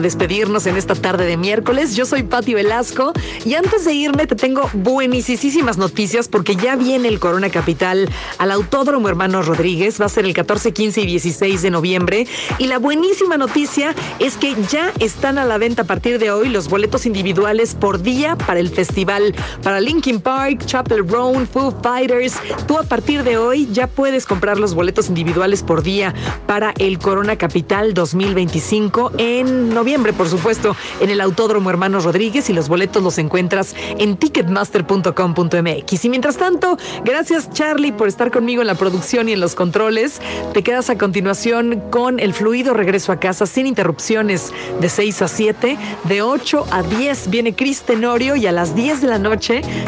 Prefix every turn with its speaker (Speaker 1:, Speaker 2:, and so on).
Speaker 1: Despedirnos en esta tarde de miércoles. Yo soy Pati Velasco y antes de irme te tengo buenísimas noticias porque ya viene el Corona Capital al Autódromo Hermanos Rodríguez. Va a ser el 14, 15 y 16 de noviembre y la buenísima noticia es que ya están a la venta a partir de hoy los boletos individuales por día para el festival, para Linkin Park, Chappell Roan, Foo Fighters. Tú a partir de hoy ya puedes comprar los boletos individuales por día para el Corona Capital 2025 en noviembre, por supuesto, en el Autódromo Hermanos Rodríguez, y los boletos los encuentras en ticketmaster.com.mx. Y mientras tanto, gracias Charlie por estar conmigo en la producción y en los controles. Te quedas a continuación con el fluido regreso a casa sin interrupciones de 6 a 7, de 8 a 10 viene Cris Tenorio y a las 10 de la noche